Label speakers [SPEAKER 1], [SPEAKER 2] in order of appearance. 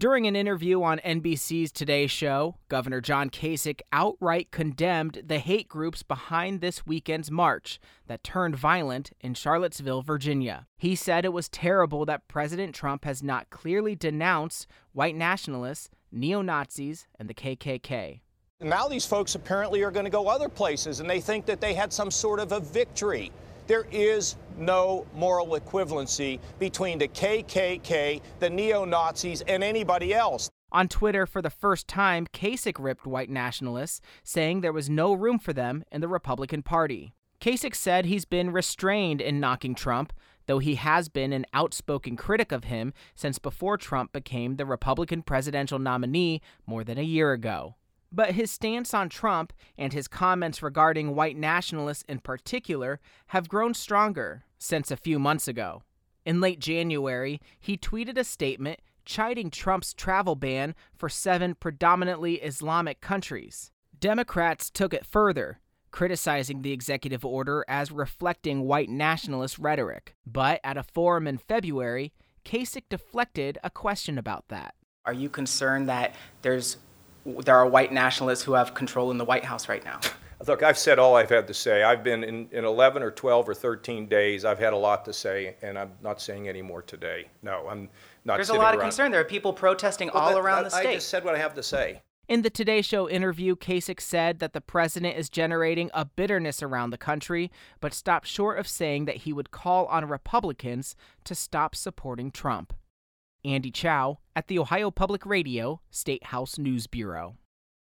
[SPEAKER 1] During an interview on NBC's Today Show, Governor John Kasich outright condemned the hate groups behind this weekend's march that turned violent in Charlottesville, Virginia. He said it was terrible that President Trump has not clearly denounced white nationalists, neo-Nazis, and the KKK.
[SPEAKER 2] Now these folks apparently are going to go other places, and they think that they had some sort of a victory. There is no moral equivalency between the KKK, the neo-Nazis, and anybody else.
[SPEAKER 1] On Twitter, for the first time, Kasich ripped white nationalists, saying there was no room for them in the Republican Party. Kasich said he's been restrained in knocking Trump, though he has been an outspoken critic of him since before Trump became the Republican presidential nominee more than a year ago. But his stance on Trump and his comments regarding white nationalists in particular have grown stronger since a few months ago. In late January, he tweeted a statement chiding Trump's travel ban for 7 predominantly Islamic countries. Democrats took it further, criticizing the executive order as reflecting white nationalist rhetoric. But at a forum in February, Kasich deflected a question about that.
[SPEAKER 3] Are you concerned that there are white nationalists who have control in the White House right now?
[SPEAKER 2] Look, I've said all I've had to say. I've been in 11 or 12 or 13 days. I've had a lot to say, and I'm not saying any more today. No, I'm not.
[SPEAKER 3] There's a lot of concern. There are people protesting all around the state.
[SPEAKER 2] I just said what I have to say.
[SPEAKER 1] In the Today Show interview, Kasich said that the president is generating a bitterness around the country, but stopped short of saying that he would call on Republicans to stop supporting Trump. Andy Chow at the Ohio Public Radio State House News Bureau.